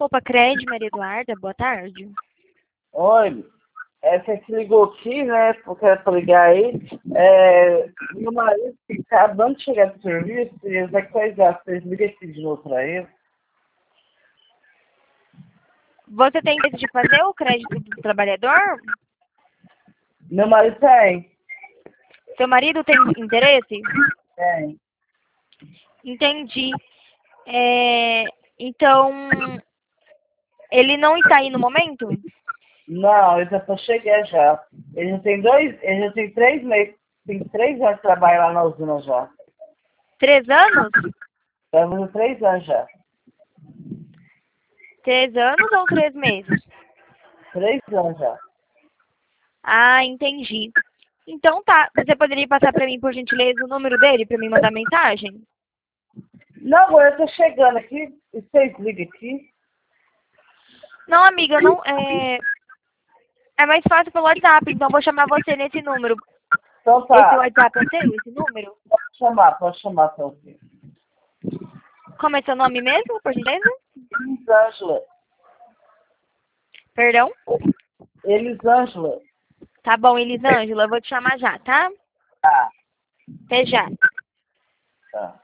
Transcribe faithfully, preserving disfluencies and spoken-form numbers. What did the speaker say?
Opa, Cred, Maria Eduarda, boa tarde. Oi, é, você se ligou aqui, né? Porque era pra ligar aí. É, meu marido está acabando de chegar do serviço e ele vai coisar. Vocês ligam aqui de novo pra ele. Você tem interesse de fazer o crédito do trabalhador? Meu marido tem. Seu marido tem interesse? Tem. Entendi. É, então, ele não está aí no momento? Não, ele já tá chegando já. Ele já tem dois, ele já tem três meses, tem três anos que trabalha lá na usina já. Três anos? Vai fazer três anos já. Três anos ou três meses? Três anos já. Ah, entendi. Então tá, você poderia passar para mim, por gentileza, o número dele para me mandar mensagem? Não, agora eu tô chegando aqui. E vocês ligam aqui. Não, amiga, não é. É mais fácil pelo WhatsApp, então vou chamar você nesse número. Então Esse tá. WhatsApp é seu, esse número? Pode chamar, pode chamar seu filho. Como é seu nome mesmo, por gentileza? Elisângela. Perdão? Elisângela. Tá bom, Elisângela, eu vou te chamar já, tá? Tá. Até já. Tá.